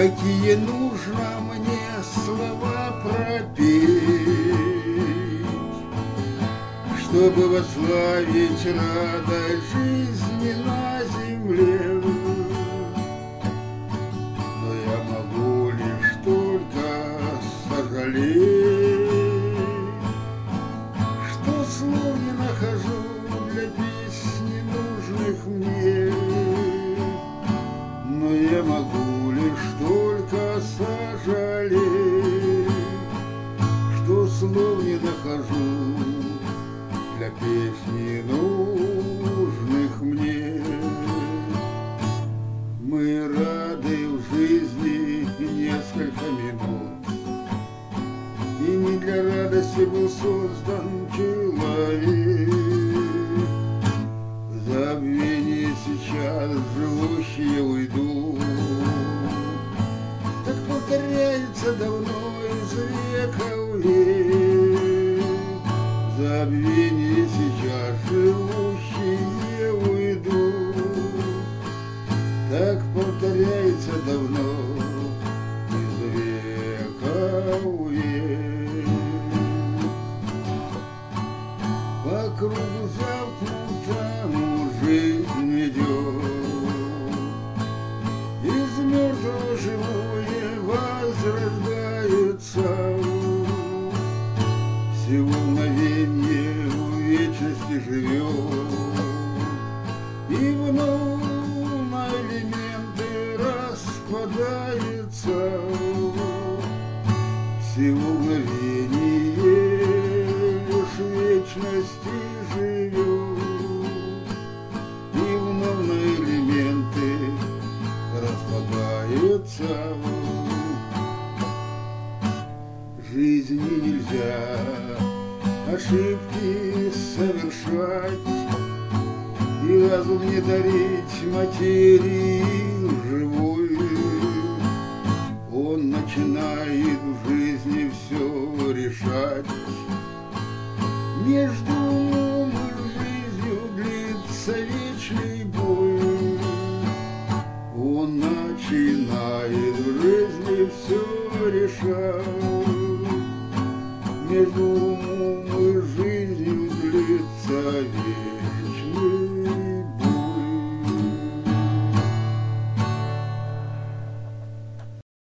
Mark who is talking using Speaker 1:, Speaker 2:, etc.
Speaker 1: какие нужно мне слова пропеть, чтобы восславить радость жизни на земле. Но я могу лишь только сожалеть, что слов не нахожу для песни нужных мне. Но я могу лишь только сожалеть, что слов не нахожу для песни нужных мне. Мы рады в жизни несколько минут, и не для радости был создан человек. В забвение сейчас живущие уйдут, так повторяется давно из века в век. В забвение сейчас живущие уйдут, так повторяется давно из века в век. По кругу замкнутому жизнь идет, из мертвого живое возрождается. Всего мгновенье в вечности живет, и вновь на элементы распадается. Всего мгновенье лишь в вечности живет, и вновь на элементы распадается. Жизни нельзя ошибки совершать, и разум не дарить материи живой. Он начинает в жизни все решать. Между умом и жизнью длится вечный бой. Он начинает в жизни все решать. Между умом и жизнью длится вечный